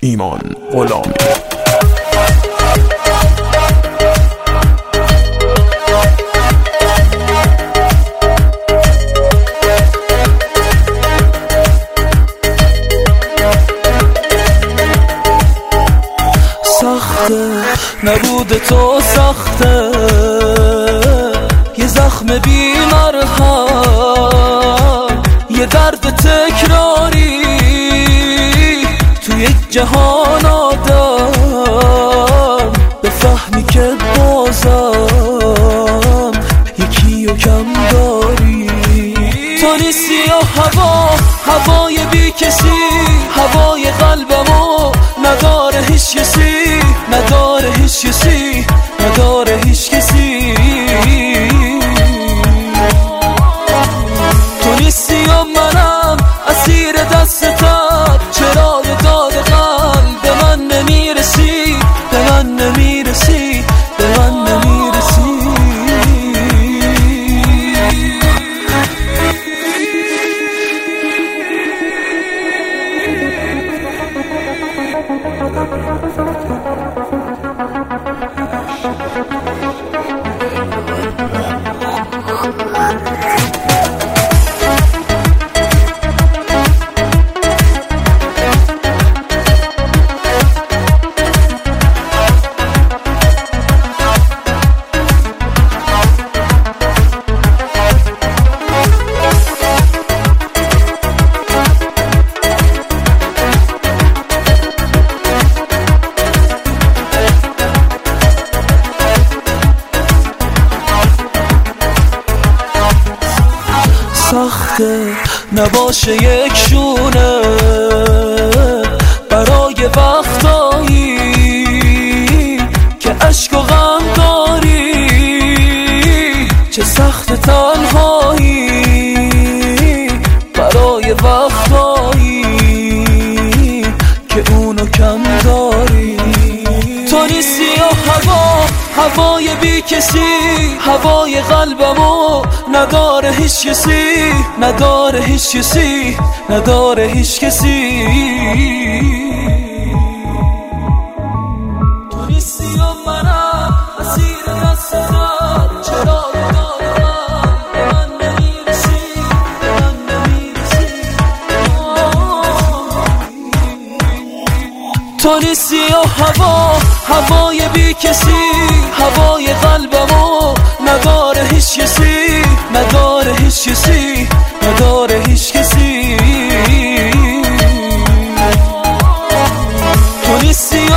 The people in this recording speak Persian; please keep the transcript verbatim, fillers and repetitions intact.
ایمان غلامی. سخته نبود تو، سخته یه زخم بی مرهم، یه درد تکراری تو یک جهان آدم، بفهمی که بازم یکی و کم داری. تو نیستی و هوا، هوای بی کسی، هوای قلبمو نداره هیچ کسی، نداره هیچ کسی، نداره هیچ کسی. تو نیستی و منم اسیر دستتم، چرا یه داد قلب به من نمیرسی، به من نمیرسی، به من نمیرسی. سخته نباشه یک شونه برای وقتایی که عشق و غم داری، چه سخت تنهایی برای وقتایی که اونو کم داری. تو نیستی و هوا، هوای بی کسی، هوای قلبمو نداره هیچ کسی، نداره هیچ کسی، نداره هیچ کسی. تو نیستی و منم اسیر دستتم، چرا یه داد قلب به من نمیرسی، به من نمیرسی. تو نیستی و هوا، هوای بی کسی، هوای قلبمو نداره هیچ کسی، نداره هیچ کسی، نداره هیچ کسی. تو نیستی